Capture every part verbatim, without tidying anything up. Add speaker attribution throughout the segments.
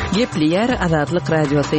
Speaker 1: Gepli Azadlık Radyosu.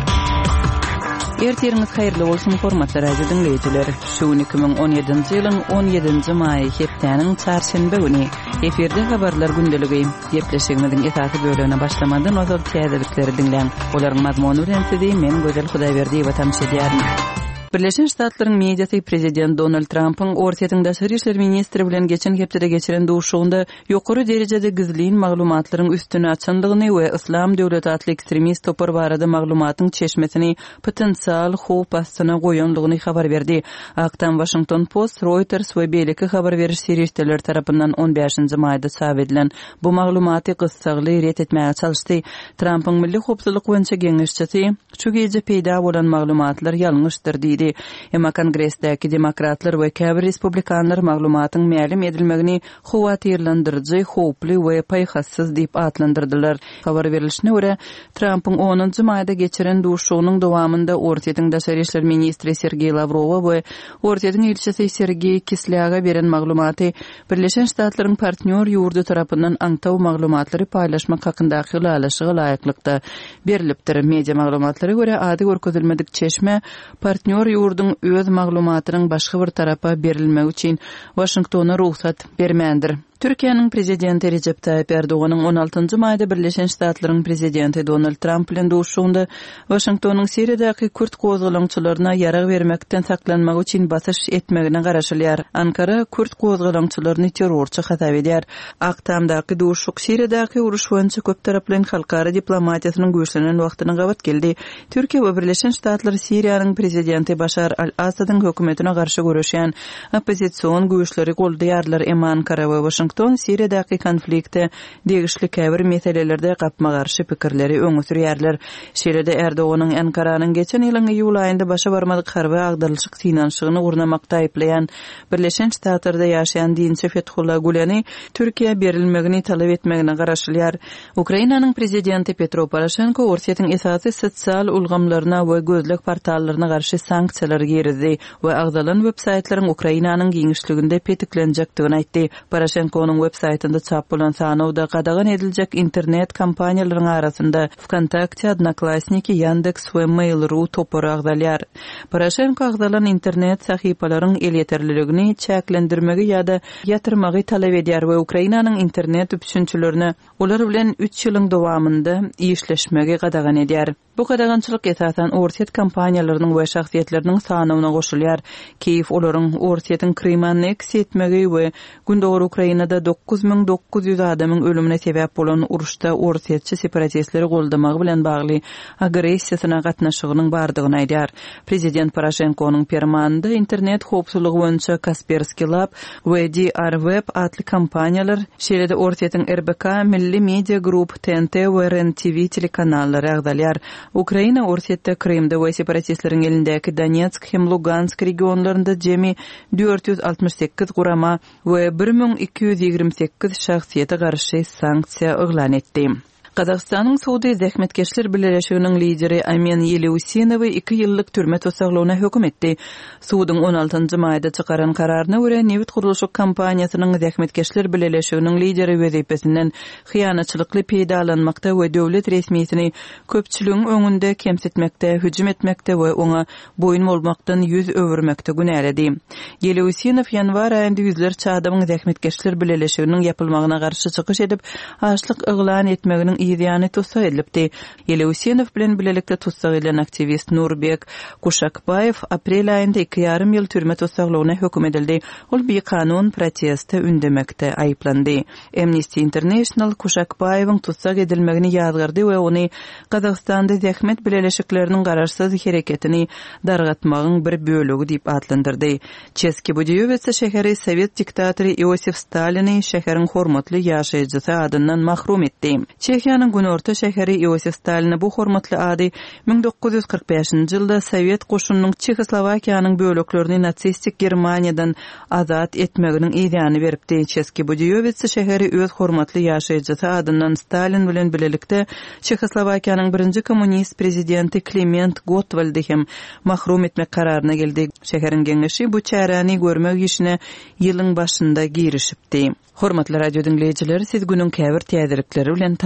Speaker 1: Ertiriniz hayırlı olsun hormatly radio dinleyijiler. Şu iki bin on yedinji ýylyň on ýedinji maýy hepdeniň çarşembe güni eferde habarlar gündəligi gepleşigimiziň esasy bölügine başlamadan ozal täzelikleri dinleň. Olaryň mazmuny bilen sizi men Gözel Hudaýberdiýewa tamşy edýärin. Birleşen Ştatlaryň mediasy prezident Donald Trump'yň Ortaýa Daşary işler ministri bilen geçen hepde geçiren duşugynda ýokary derejede gizlin maglumatlaryň üstüne açandygyny we Islam döwleti atly ekstremist topar barada maglumatyň çeşmesini potensial howp astyna goýandygyny habar berdi. Aktan Washington Post, Reuters we beýleki habar beriş serişdeler tarapyndan on beşinji maýda çap edilen bu maglumaty gysgaly ret etmäge çalyşdy. Trump'yň milli howpsuzlyk boýunça geňeşçisi şu gece peýda bolan maglumatlar ýalňyşdyr diýdi. Emma Kongressdäki demokratlar we käbir respublikanlar maglumatyň mälim edilmegini howatyrlandyrjy, howply we paýhassyz diýip atlandyrdylar. Habar berilişine görä, Trump'yň onunji maýda geçiren duşugynyň dowamında Ortaýa Daşary işler ministri Sergey Lavrov we Ortaýa ilçesi Sergey Kislyага beren maglumaty Birleşen Ştatlaryň partner ýurdu tarapyndan aňtaw maglumatlary paýlaşmak hakyndaky ýalaşyga laýyklykda berilipdir. Media maglumatlary görä ady görkezilmedik çeşme partner ýurdun öz maglumatynyň başga bir tarapa berilmegi üçin Washingtona ruhsat bermändir. Türkiýanyň prezidenti Recep Tayyip Erdoganyň on altynjy maýda Birleşen Ştatlaryň prezidenti Donald Trump bilen duşugynda Washingtonyň Siriýadaky Kürt gozgalaňçylaryna ýarag bermekden saklanmak üçin basyş etmegine garaşylýar. Ankara Kürt gozgalaňçylaryny terrorçy hatap edýär. Aktamdaky duşuk Siriýadaky uruş boýunça köp taraply halkara diplomatiýasynyň güýçlenen wagtyna gabat geldi. Türkiýe we Birleşen Ştatlar Siriýanyň prezidenti Başar al-Asadyň hökümetine garşy görüşýän opposision güýçleri goldaýarlar. Emma Ankara we Washington Siriýadaky konflikte degişli käbir meselelerde gapma garşy pikirleri öňe sürýärler. Şeýle-de Erdoganyň Ankaranyň geçen ýylyň iýul aýynda başa barmadyk harby agdalyşyk finansyny urnamakda aýplaýan Birleşen Ştatlarda ýaşaýan dinçi Fethullah Guleni Türkiýe berilmegini talap etmegine garaşylýar. Ukrainanyň prezidenti Petro Poroshenko Ortaýatyň esasy sosial ulgamlaryna we gözlek portallaryna garşy sanksiýalar gerdi we agdalan websaytlaryň Ukrainanyň giňişliginde petiklenjekdigini aýtdy. Poroshenko onun websaytynda çap bolan sanawda gadagan ediljek internet kampaniýalaryň arasynda Vkontakte, Odnoklassniki, Yandex we Mail.ru topary agdalýar. Poroshenko agdalan internet sahypalaryň el ýeterliligini çäklendirmegi ýa-da ýatyrmagy talap edýär we Ukrainanyň internet üpçünçilerini olar bilen üç ýylyň dowamında işleşmegi gadagan edýär. Bu gadagançylyk esasen Ortaýa kampaniýalarynyň we şahsiýetleriniň sanawyna goşulýar. Kiýew olaryň Ortaýatyň Krymy anneks etmegi we gündöwür Ukrainada dokuz min dokuz ýüz adamyň ölümine sebäp bolan uruşda Ortaýaçy separatistleri goldamagy bilen bagly agressiýasyna gatnaşygynyň bardygyny aýdýar. Prezident Poroshenkonyň fermanynda internet howpsuzlygy boýunça Kaspersky Lab we D R Web atly kampaniýalar, şeýle-de Ortaýatyň R B K, Milli Media Group, T N T we R N T V telekanallary agdalýar. Ukraina Ortaýada Krymda we separatistleriň elindäki Donetsk hem Lugansk regionlarynda jemi dört yüz altmış sekiz gurama we bir min iki yüz ýigirmi sekiz şahsiýete garşy sanksiýa eglan etdi. Qazaqstanyň Suudi Zähmetkeşler Birleşiginiň lideri Amen Yeleusynowy iki ýyllyk türme tosaglawyna hökm etdi. Suudyň on altynjy maýda çykaran kararyna görä Newit gurulşy kampaniýasynyň Zähmetkeşler Birleşiginiň lideri wezipesinden hyýanatçylykly peýdalanmakda we döwlet resmiýetini köpçüligiň öňünde kemsitmekde, hüjüm etmekde we oňa boyun bolmakdan ýüz öwürmekde günäledi. Yeleusynow ýanwar aýynda ýüzlerçe adamyň Zähmetkeşler Birleşiginiň ýapylmagyna garşy çykyş edip, açlyk eglan etmeginiň ýa-da tutsak edilipdi. Yeleusynow bilen bilelikde tutsak edilen aktivist Nurbek Kuşakbayev aprel aýynda iki ýarym ýyl türme tutsaglawyna hökm edildi. Ol bir kanun protesti ündemekde aýplandy. Amnesty International Kuşakbayewyň tutsak edilmegini ýazgyrdy we ony Qazaqstanda zähmet bileşikleriniň garaşsyz hereketini dargatmagyň bir bölegi diýip atlandyrdy. Çeski Budyowetsa şäheri Sowet diktatory Iosif Stalini şäheriň hormatly ýaşaýjysy adyndan mahrum etdi. Çekiýanyň Günorta şäheri Iosif Stalini bu hormatly ady bin dokuz yüz kırk beşinji ýylda Sowet goşunynyň Çekoslowakiýanyň böleklerini natsistik Germaniýadan azat etmeginiň ýa-da beripdi. Çeski Budyowetsa şäheri öz hormatly ýaşaýjysy adyndan Stalin bilen bilelikde Çekoslowakiýanyň birinji kommunist prezidenti Klement Gottwaldy hem mahrum etmek kararyna geldi. Şäheriň geňeşi bu çäräni görmek işine ýylyň başynda girişipdi. Hormatly radio dinleýijiler, siz günüň käbir täzelikleri bilen